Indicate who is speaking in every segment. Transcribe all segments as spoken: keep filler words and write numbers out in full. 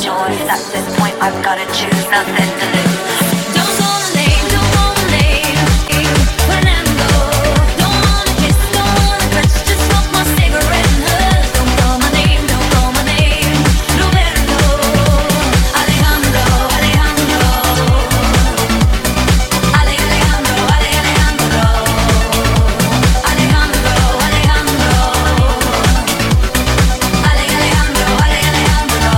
Speaker 1: rejoice. At this point I've gotta choose, nothing to lose. Don't wanna leave, don't wanna leave. Fernando, don't wanna kiss, don't wanna touch, just smoke my cigarette and hush. Don't call my name, don't call my name. Roberto, Alejandro, Alejandro, Ale, Alejandro, Ale, Alejandro, Alejandro, Alejandro, Ale, Alejandro, Ale, Alejandro.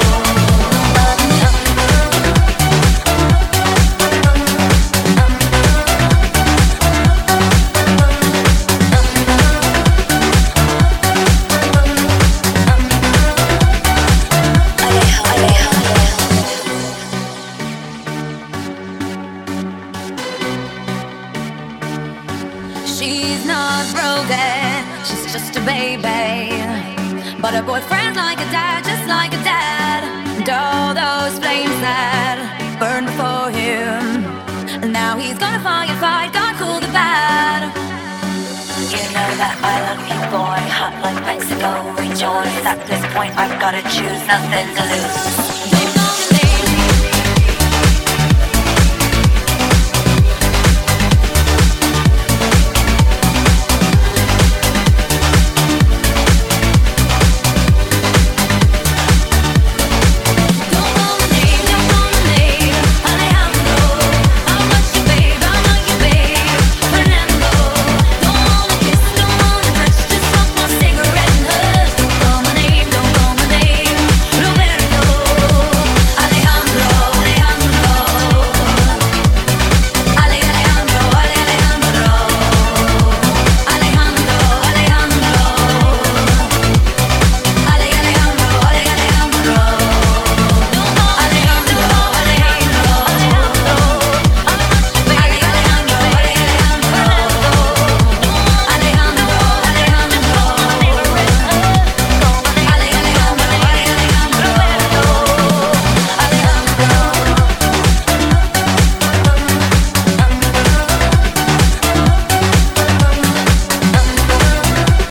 Speaker 1: She's not broken, she's just a baby. But her boyfriend's like a dad, just like a dad. And all those flames that burned before him, and now he's gonna fight, fight, God cool the bad. You know that I love you, boy, hot like Mexico, rejoice. At this point I've gotta choose, nothing to lose.